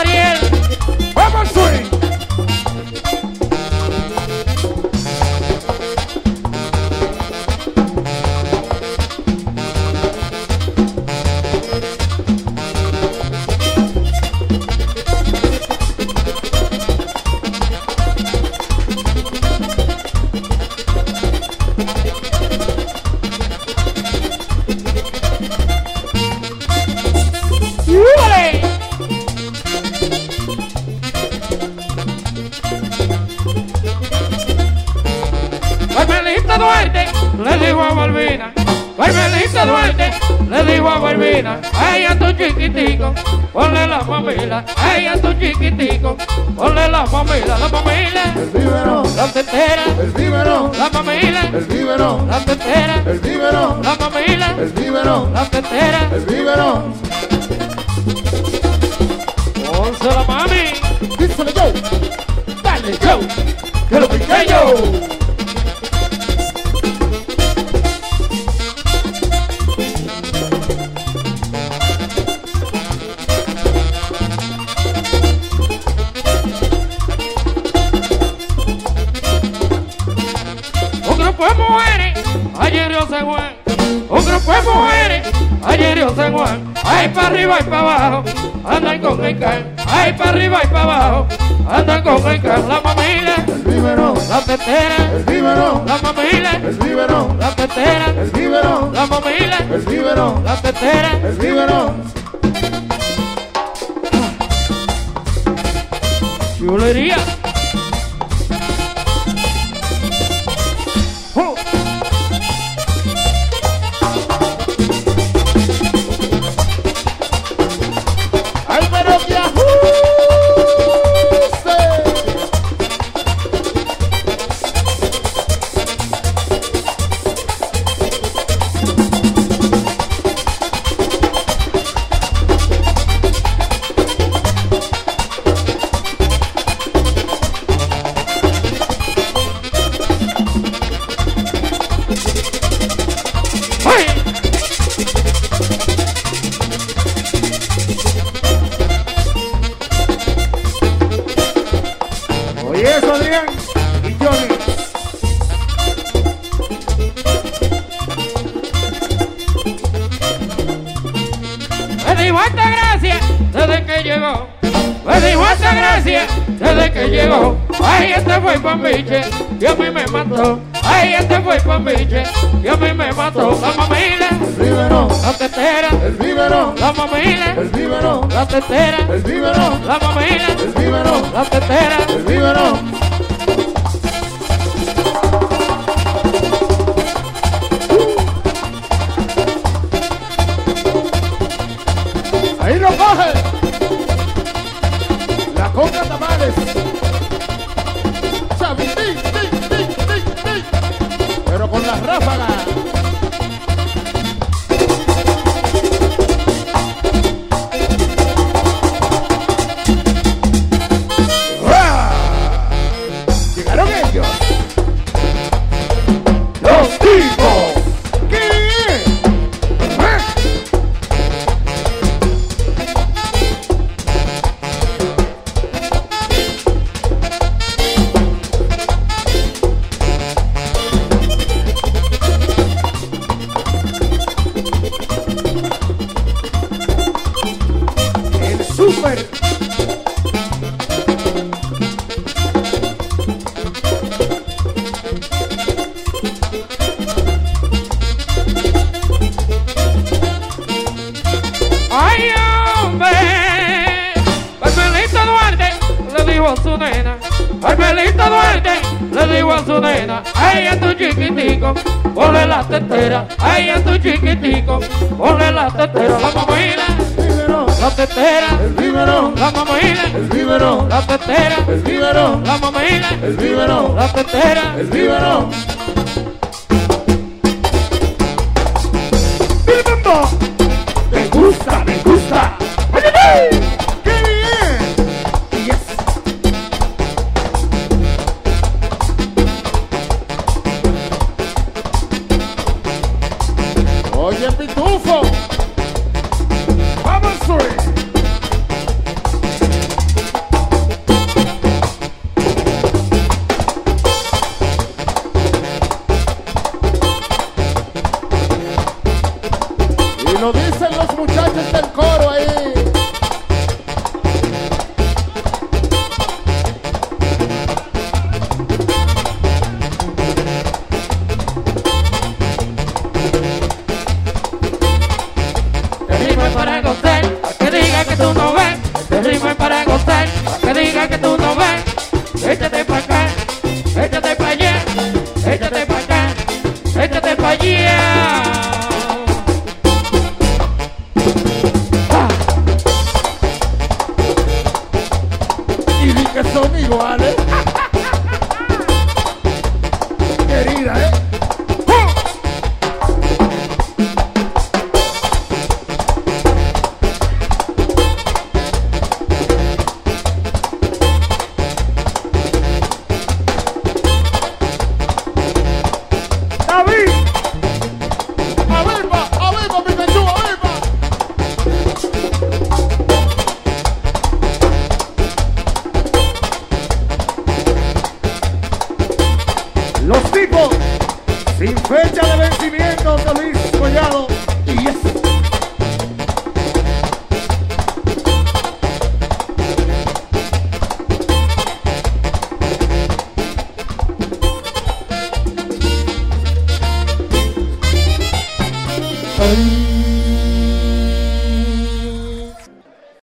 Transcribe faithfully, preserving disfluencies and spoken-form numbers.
Ariel. Vamos al swing. Carmelita Duarte le dijo a Balbina, Carmelita Duarte le dijo a Balbina, ay a tu chiquitico, ponle la mamila, ay a tu chiquitico, ponle la mamila, la mamila, El biberón, la tetera, el biberón, la mamila, el biberón, la tetera, el biberón, la mamila, el biberón, la tetera, el biberón. once la mami, Díselo yo, dale yo, que lo piqué yo. un grupo de mujeres, ayer yo San Juan, un grupo de mujeres, ayer yo San Juan, ay para arriba y para abajo, andan con el can, ay para arriba y para abajo, andan con el can, la mamila, El biberón, la tetera, el biberón, la mamila, el biberón, la tetera, el biberón, la mamila, el biberón, la tetera, el biberón. chulería. ¡Oh! ¡Ay, pero que ajuste! ¡Ay! Oye eso, Adrián y Johnny. Me dijo esta gracia desde que llegó. Me dijo esta gracia desde que llegó. Ay, este fue Pambiche y a mí me mató. Ay, este fue Pambiche y a mí me mató. La mamila, El biberón, la tetera, el biberón, la mamila, el biberón, la tetera, el biberón, la mamila, el biberón, la tetera. el biberón. Ahí lo coge. La coca tamales. Chavi, ti, ti, ti, ti, ti. Pero con las ráfagas. ¡Ra! Llegaron ellos. Los tipos. ¿Qué? ¡Ah! El super. Ay, hombre, Carmelita Duarte le dijo a su nena, Carmelita Duarte le dijo a su nena, ay, a tu chiquitico, ponle la tetera, ay, a tu chiquitico, ponle la tetera, la mamila, Biberón, la tetera, el biberón, la mamila, el biberón, la tetera, el biberón, la mamila, el biberón, la tetera. el biberón. Me gusta, me gusta. ¡Oye, qué bien! Yes. Oye, pitufo. Vamos, swing. Los tipos sin fecha de vencimiento de Luis Collado. Y yes. Ay.